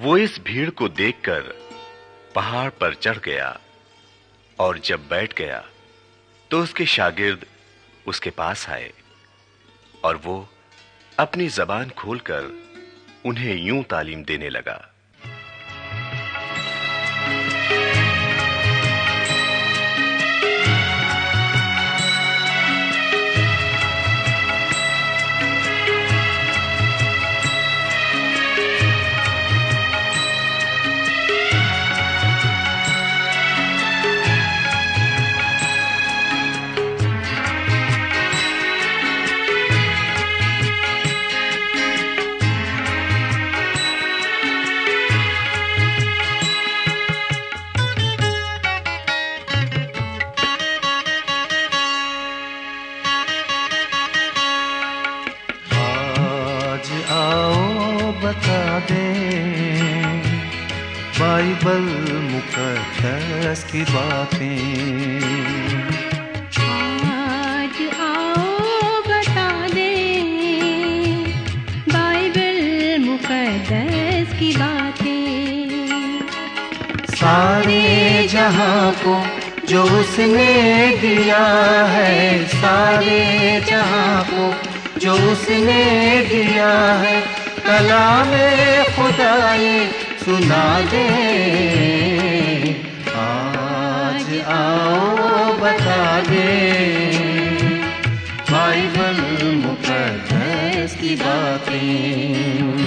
वो इस भीड़ को देखकर पहाड़ पर चढ़ गया और जब बैठ गया तो उसके शागिर्द उसके पास आए और वो अपनी जबान खोलकर उन्हें यूं तालीम देने लगा। बता दे बाइबल मुकद्दस की बातें। आज आओ बता दे बाइबल मुकद्दस की बातें। सारे जहां को जो उसने दिया है, सारे जहां को जो उसने दिया है, कलामे खुदा ये सुना दे। आज आओ बता दे बाइबल मुकद्दस की बातें।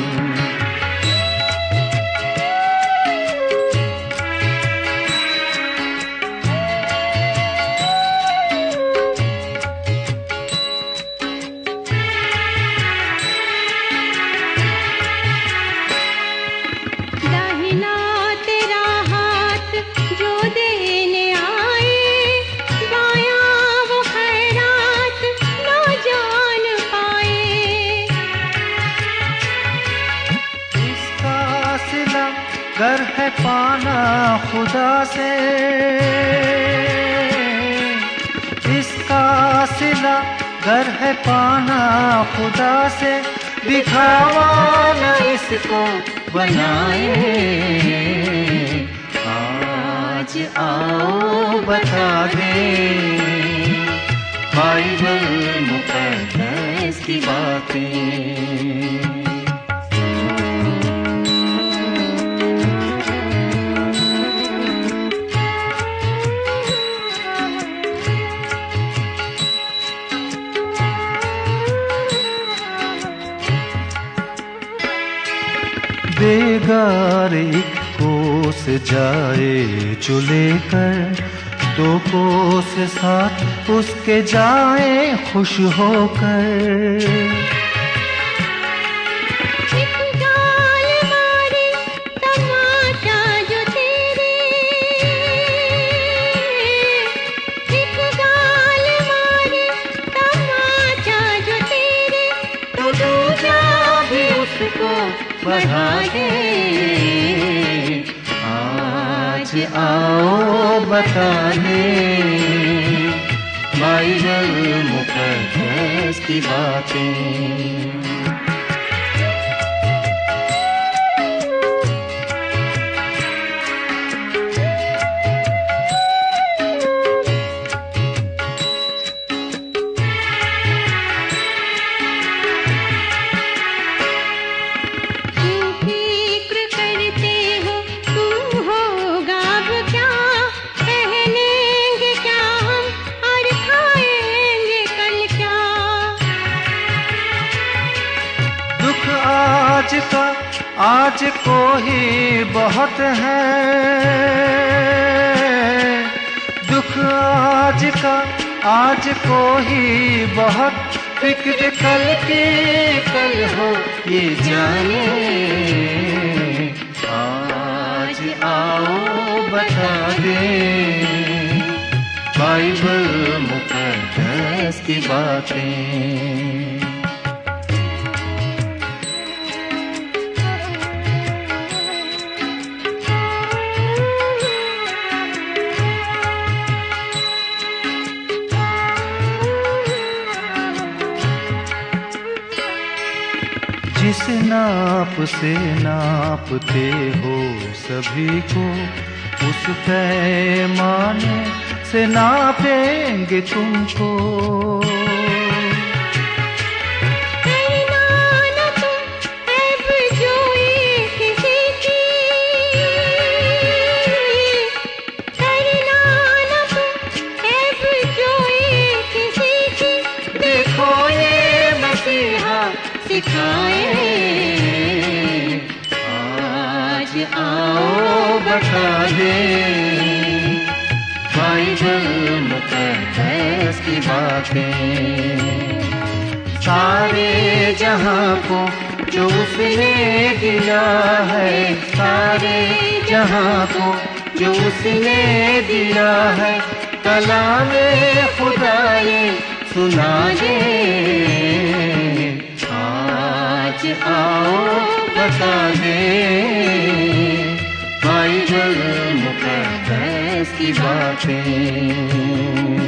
गर है पाना खुदा से, इसका सिला गर है पाना खुदा से, दिखावा न इसको बनाए। आज आओ बता दे बाइबल मुकद्दस की बातें। बेगार एक कोस जाए जो लेकर, दो कोस साथ उसके जाए खुश होकर। एक गाल मारे तमाचा जो तेरे, एक गाल मारे तमाचा जो तेरे, तो दूजा भी उसको बढ़ा दे। आज आओ बता दे बाइबल मुकद्दस की बातें। आज को ही बहुत है दुख, आज को ही बहुत, फिक्र कल की कल हो ये जाने। आज आओ बता दे बाइबल मुकद्दस की बातें। जिस नाम माप से नापते हो सभी को, उस पैमाने से नापेंगे तुमको। आज आओ बता दे बाइबल मुक़द्दस की बातें, सारे जहां को जो उसने दिया है, सारे जहां को जो उसने दिया है, कलामे खुदा ये सुना दे। आज आओ बता दे बाइबल मुक़द्दस की बातें।